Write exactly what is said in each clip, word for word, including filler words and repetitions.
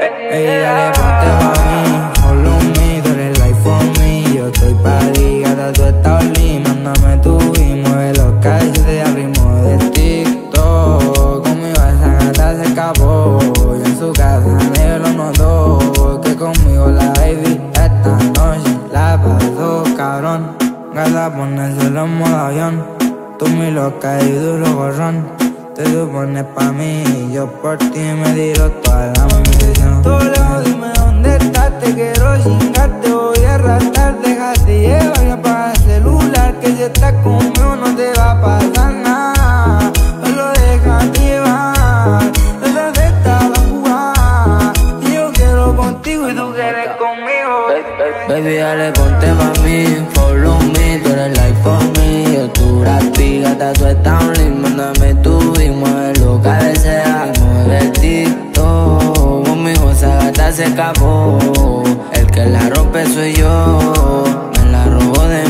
Ey, dale, ponte pa' mí, follow me, tú eres life for me. Yo estoy pa' ti, gata, tú estás lit. Mándame tu y mueve los calles al ritmo de TikTok. Conmigo esa gata se escapó, y en su casa nadie lo notó. Porque conmigo la baby esta noche la pasó cabrón. Gata, ponérselo en modo avión. Tú mi loca y duro gorrón. Te supones pa' mí y yo por ti me tiro toda la munición. Toledo, dime dónde estás, te quiero chingar, te voy a arrastrar. Déjate llevar y apaga el celular, que si estás conmigo no te va a pasar nada. Solo déjate llevar, esa de esta va a jugar. Y yo quiero contigo y tú quieres conmigo. Baby, dale, ponte pa' mí, follow me, tú eres life for me. Yo tu rapi, gata, tú estás un link, mándame tu y mueve lo que desea. Mueve el TikTok, conmigo esa gata se escapó. El que la rompe soy yo, me la robo de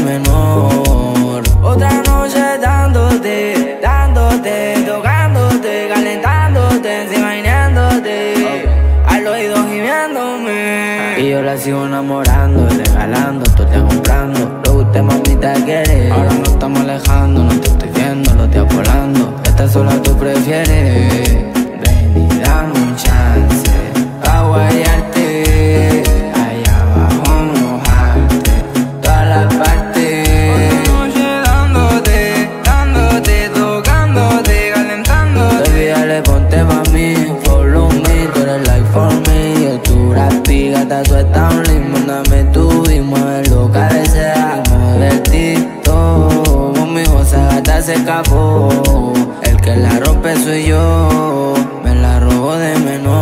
menor. Otra noche dándote, dándote, tocándote, calentándote, imaginándote, al oído gimiéndome. Y yo la sigo enamorando, regalando, tú te comprando. Lo que usted mamita quiere, ahora nos estamos alejando. No te estoy viendo, lo estoy volando. Esta sola tú prefieres. Ven y dame un chance pa' guayarte, allá abajo mojarte, todas las partes. Otra noche dándote, dándote, tocándote, calentándote. Baby, dale, ponte pa' mí, follow me, tú eres life for me. Yo tu rapi, gata, tú estás un link, mándame tu y mueve lo que desea. Mueve el TikTok, conmigo esa gata se escapó. El que la rompe soy yo, me la robo de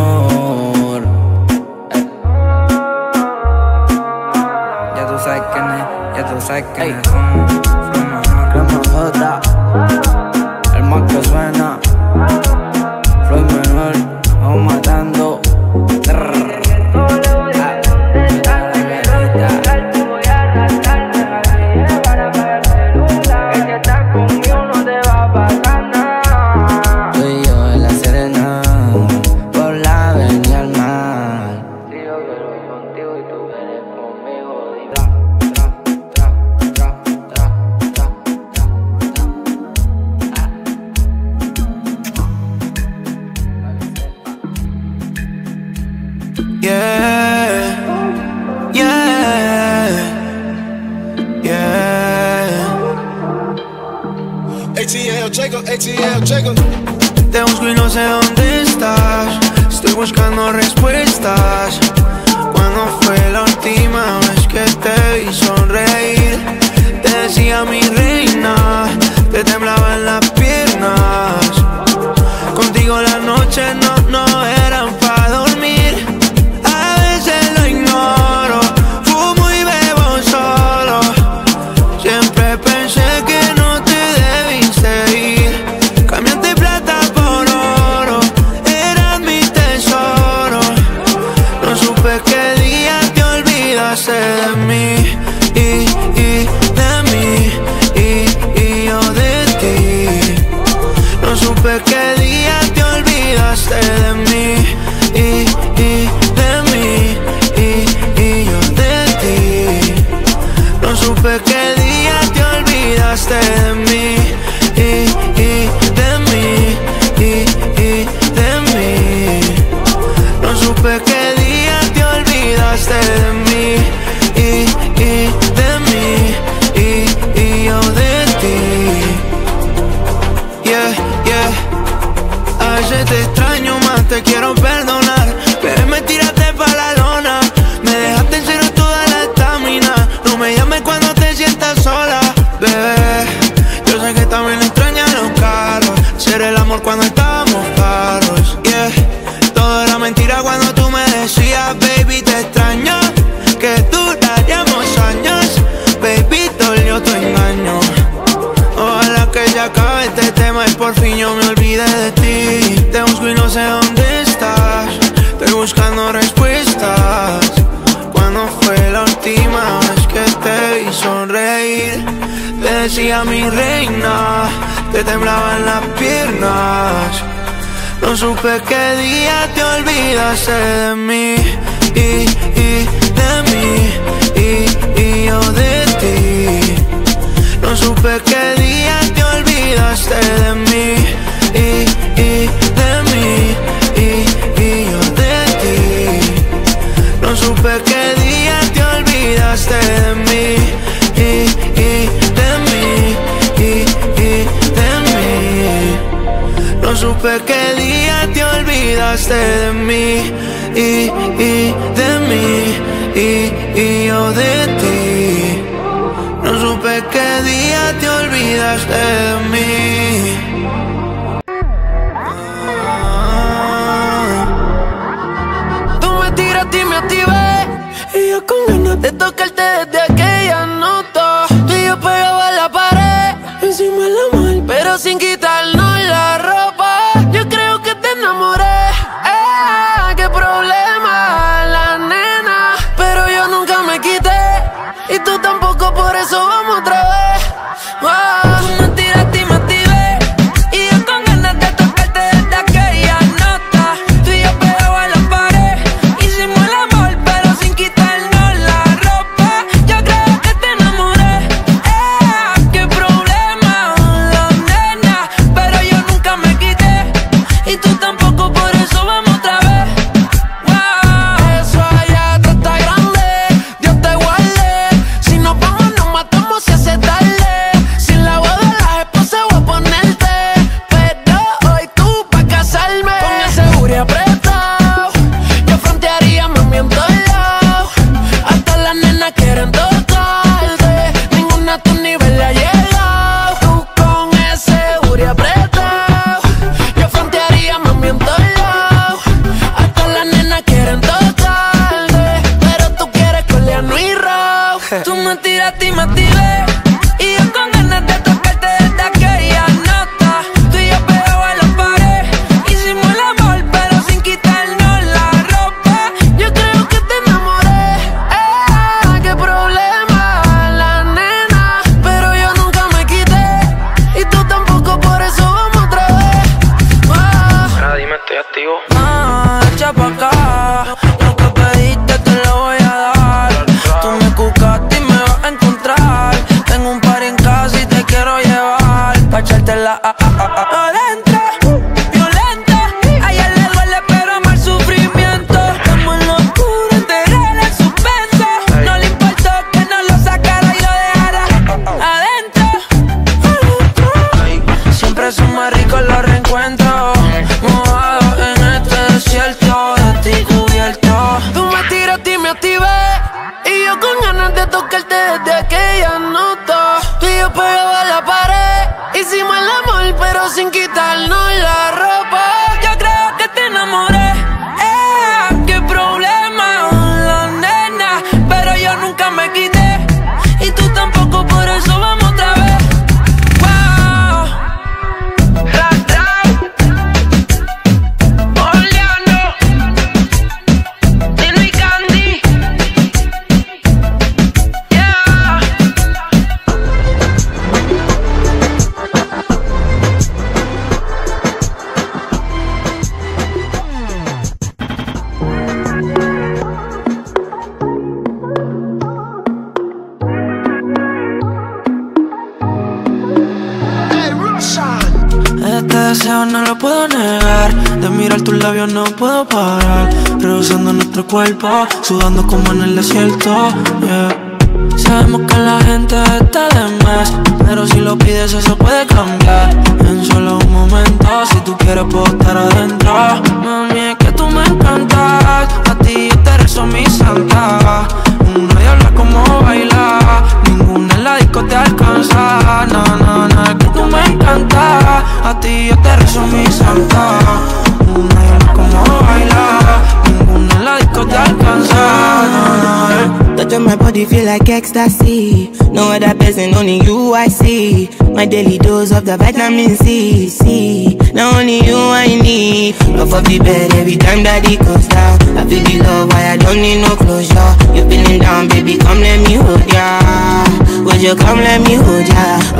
menor. Ey. Ya tú sabes quién es, ya tú sabes quién es. Flow menor, crema J, el más que suena. Flow menor, vamos matando. Te busco y no sé dónde estás. Estoy buscando respuestas. ¿Cuándo fue la última vez que te vi sonreír? Te decía mi reina, te temblaban las piernas. Contigo las noches no, no eran pa' dormir. A veces lo ignoro, fumo y bebo solo. Siempre pensé que no te debiste ir. Cambiaste plata por oro, eras mi tesoro. No supe qué día te olvidaste de mí y, y de mí y, y yo de ti. No supe qué día te olvidaste de mí y, y de mí y, y yo de ti. No supe qué día te olvidaste de mí y, y de mí y, y de mí. No supe qué día te olvidaste de mí y, y de mí y, y yo de ti. Yeah, yeah. A veces te extraño más, te quiero perdonar, pero me tiraste pa' la lona. Me dejaste en cero toda la estamina. No me llames cuando te sientas sola, bebé. Yo sé que también extrañas los carros, ser el amor cuando estábamos claros. Yeah, todo era mentira cuando tú me decías, baby, te extraño, que duraríamos años. Baby, dolió tu engaño. Ojalá que ya acabe este tema y por fin yo me olvide de ti. Te busco y no sé dónde estás. Estoy buscando respuestas. ¿Cuándo fue la última vez que te vi sonreír? Te decía mi reina, te temblaban las piernas. No supe qué día te olvidaste de mí y, y de mí y, y yo de ti. No supe qué día te olvidaste de mí y, y de mí y, y yo de ti. No supe qué día te olvidaste de mí y, y de mí y, y de mí. No supe qué día te olvidaste de mí y, y de mí y, y yo de ti. No supe qué día te olvidaste de mí. Tú me tiraste y me activé y yo con ganas de tocarte desde aquella nota. Tú y yo pegados a la pared, encima de la mano, pero sin quitarnos la ropa. Yo creo que te enamoré. Eh, qué problema, la nena, pero yo nunca me quité y tú tampoco, por eso vamos otra vez. Wow. Tú me tiraste y me activé y yo con ganas de tocarte desde aquella nota. Tú y yo pegados a la pared, hicimos el amor pero sin quitarnos la ropa. Yo creo que te enamoré. Eh, qué problema, la nena, pero yo nunca me quité y tú tampoco, por eso vamos otra vez. Wow. Eso allá atrás está grande, Dios te guarde. Si nos vamos nos matamos si hace tarde. Sin la boda de las esposas voy a ponerte, pero hoy tú pa' casarme. Con ese booty apretado, yo frontearía mami en todos lados. Hasta las nenas quieren tocarte, ninguna a tu nivel le ha llegado. Tú con ese booty apretado, yo frontearía mami en todos lados. Hasta las nenas quieren tocarte, pero tú quieres coleano y raw. Tú me tiraste y me activé y yo con ganas de tocarte desde aquella nota. Tú y yo pegados a la pared, hicimos el amor pero sin quitarnos la ropa. Yo creo que te enamoré. Eh, qué problema, la nena, pero yo nunca me quité y tú tampoco, por eso vamos otra vez. Wow. Ahora dime, estoy activo. Ah, echa pa' acá, lo que pediste te lo voy a dar. Tú me buscaste y me vas a encontrar. Tengo un par en casa y te quiero llevar pa' echártela a, a, a, a, adentro. Violenta, a ella le duele pero ama el sufrimiento. Estamos en la oscura, enterrar el suspenso. No le importó que no lo sacara y lo dejara adentro, adentro. Siempre son más ricos los reencuentros, mojados en este desierto, de ti cubierto. Tú me tiraste y me activé y yo con ganas de tocarte desde aquella nota. Tú y yo pegados a la pared, hicimos el amor pero sin quitarnos la ropa. Yo creo que te enamoré. Eh, qué problema, la nena, pero yo nunca me quité y tú tampoco, por eso vamos otra vez. Wow. Ra, ra. Oleando. Nino y Candy. Yeah. Este deseo no lo puedo negar, de mirar tus labios no puedo parar. Rehusando nuestro cuerpo, sudando como en el desierto, yeah. Sabemos que la gente está de más, pero si lo pides eso puede cambiar en solo un momento. Si tú quieres puedo estar adentro. Mami, es que tú me encantas, a ti yo te rezo mi santa. Una diabla como bailar, ninguna en la disco te alcanza. No, no, no, es que tú me encantas, a ti yo te rezo mi santa. Una diabla como bailar, ninguna en la disco te alcanza. No, no, eh. Touch on my body feel like ecstasy. No other person, only you I see. My daily dose of the vitamin C, C. Now only you I need. Off of the bed every time that it goes down. I feel the love, why I don't need no closure. You feeling down, baby, come let me hold ya. Would you come let me hold ya?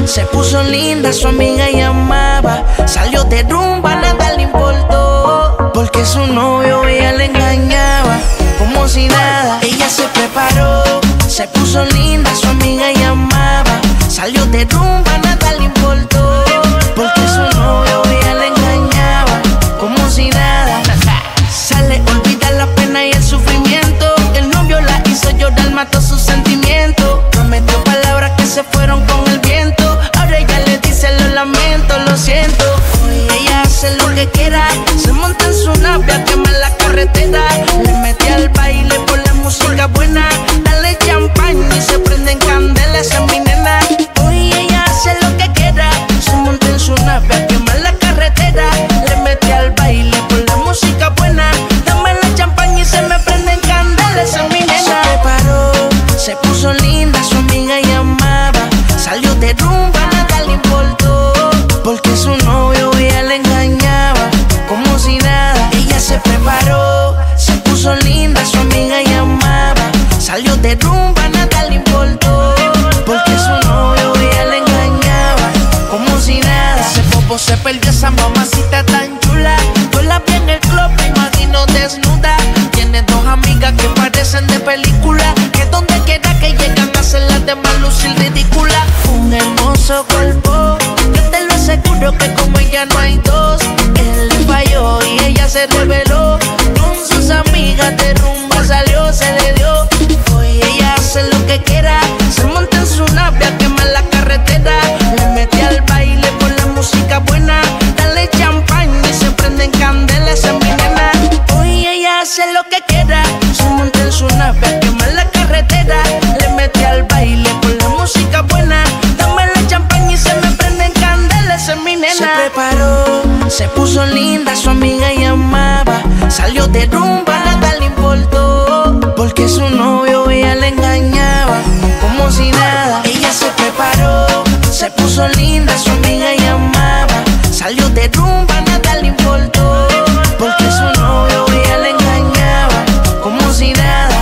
se puso linda, su amiga llamaba. Salió de rumba, nada le importó, porque su novio ella le engañaba. Como si nada, ella se preparó, se puso linda, su amiga llamaba. Salió de rumba, nada le importó, porque su novio ella le engañaba. Como si nada, sale, olvida la pena y el sufrimiento. El novio la hizo llorar, mató sus sentimientos. Prometió palabras que se fueron con el viento. Ahora ella le dice lo lamento, lo siento. Hoy ella hace lo que quiera, se monta en su nave a quemar la carretera. Le mete al baile por la música buena. Dale champaña y se prenden candelas, esa es mi nena. Hoy ella hace lo que quiera, se monta en su nave a quemar la carretera. Le mete al baile por la música buena. Dame la champaña y se me prenden candelas, esa es mi nena. Se preparó, se puso linda, su amiga llamaba. Salió de rumba, nada le importó, porque su novio ella le engañaba. Como si nada, ella se preparó, se puso linda, su amiga llamaba. Salió de rumba, nada le importó, porque su novio ella le engañaba. Como si nada, ese popo se perdió, esa mamacita tan chula. Yo la vi en el club, me imagino desnuda. Tiene dos amigas que parecen de película, que donde quiera que llegan hacen las demás lucir ridícula. Un hermoso cuerpo, yo te lo aseguro que como ella no hay dos. Él le falló y ella se reveló. Con sus amigas de rumba salió, se le dio. Hoy ella hace lo que quiera, se monta en su nave a quemar la carretera. Le mete al baile por la música buena. Dale champaña y se prenden candelas, esa es mi nena. Hoy ella hace lo que quiera, se monta en su nave a quemar la carretera. Le mete al baile por la música buena. Dame la champaña y se me prenden candelas, esa es mi nena. Se preparó, se puso linda, su amiga llamaba. Salió de rumba, nada le importó, porque su novio ella le engañaba. Como si nada, ella se preparó, se puso linda, su amiga llamaba. Salió de rumba, nada le importó, porque su novio ella le engañaba. Como si nada,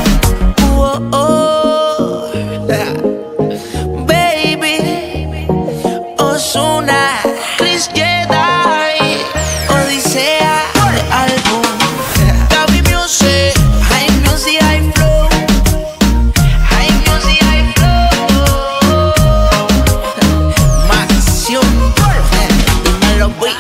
oh, oh, baby, Ozuna, Chris Jedi, Odisea, el álbum, Gaby Music, High Music, High Flow, High Music, High Flow, Maxión, dímelo, güey.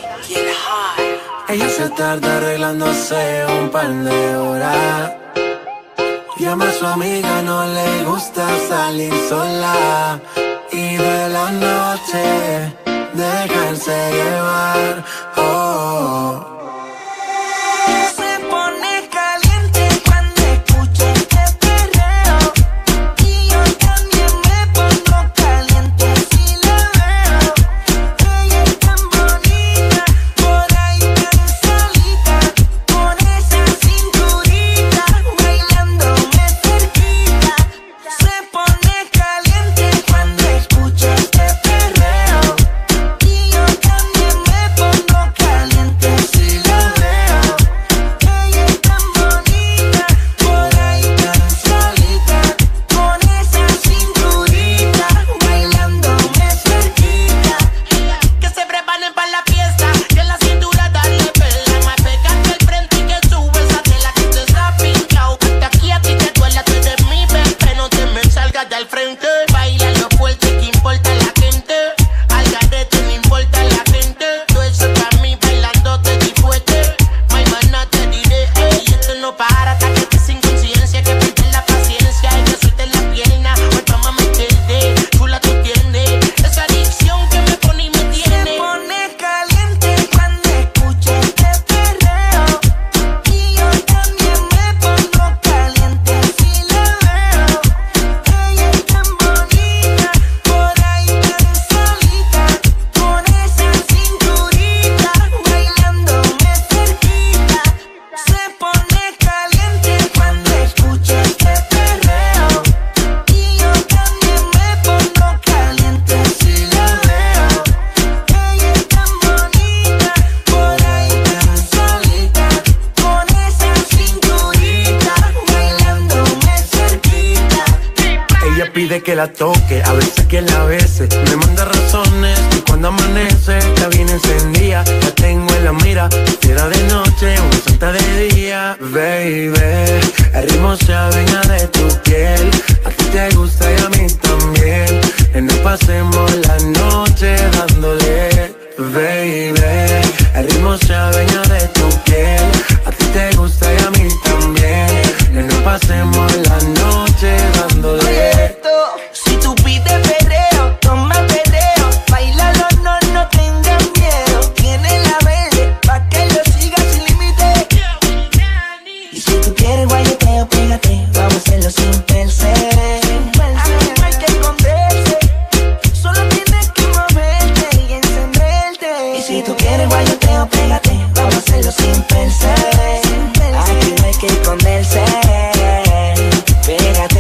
Ella se tarda arreglándose un par de horas. Llama a su amiga, no le gusta salir sola. Y de la noche dejarse llevar. Oh. Se pone caliente cuando escucha este perreo. Y yo también me pongo caliente si la veo. Ella es tan bonita, por ahí tan solita, con esa cinturita, bailándome cerquita. Se pone caliente cuando escucha este perreo. Y yo también me pongo pide que la toque, a veces que la bese. Me manda razones y cuando amanece está bien encendida. La tengo en la mira, fiera de noche, una santa de día. Baby, el ritmo se adueña de tu piel. A ti te gusta y a mí también. Que nos pasemos la noche dándole. Baby, el ritmo se adueña de tu piel. A ti te gusta y a mí también. Que nos pasemos la noche dándole. Oye esto, si tú pides perreo, toma perreo. Bailalo, no, no tengas miedo. Tiene la verde, pa' que lo sigas sin límite. Y si tú quieres guayeteo, pégate. Vamos a hacerlo sin pensar. Aquí no hay que esconderse. Solo tienes que moverte y encenderte. Y si tú quieres guayeteo, pégate. Vamos a hacerlo sin pensar. Aquí no hay que esconderse. Pégate.